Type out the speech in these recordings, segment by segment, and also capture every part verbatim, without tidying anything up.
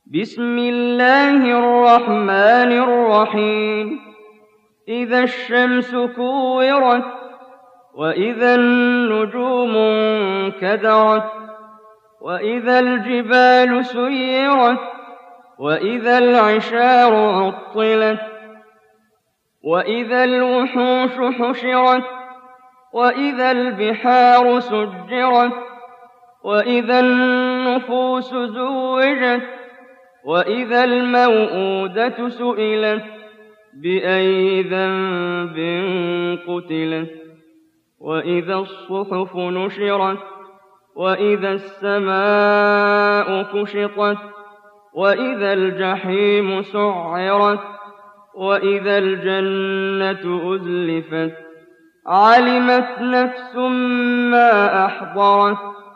بسم الله الرحمن الرحيم إذا الشمس كورت وإذا النجوم انكدرت وإذا الجبال سيرت وإذا العشار عطلت وإذا الوحوش حشرت وإذا البحار سجرت وإذا النفوس زوجت وإذا الموءودة سئلت بأي ذنب قتلت وإذا الصحف نشرت وإذا السماء كشطت وإذا الجحيم سعرت وإذا الجنة أزلفت علمت نفس ما أحضرت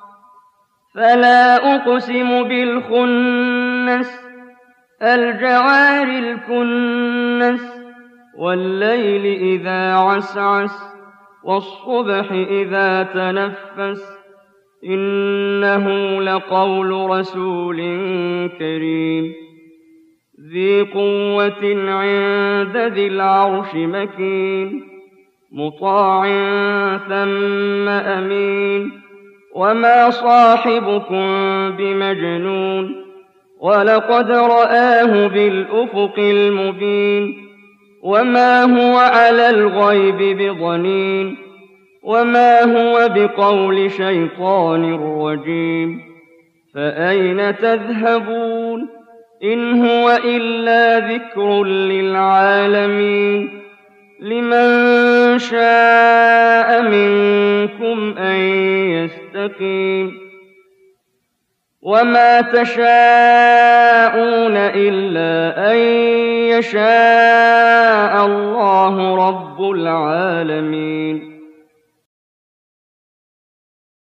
فلا أقسم بالخنس الجوار الكنس والليل إذا عسعس والصبح إذا تنفس إنه لقول رسول كريم ذي قوة عند ذي العرش مكين مطاع ثم أمين وما صاحبكم بمجنون ولقد رآه بالأفق المبين وما هو على الغيب بضنين وما هو بقول شيطان رجيم فأين تذهبون إن هو إلا ذكر للعالمين لمن شاء منكم أن يستقيم وما تشاءون إلا أن يشاء الله رب العالمين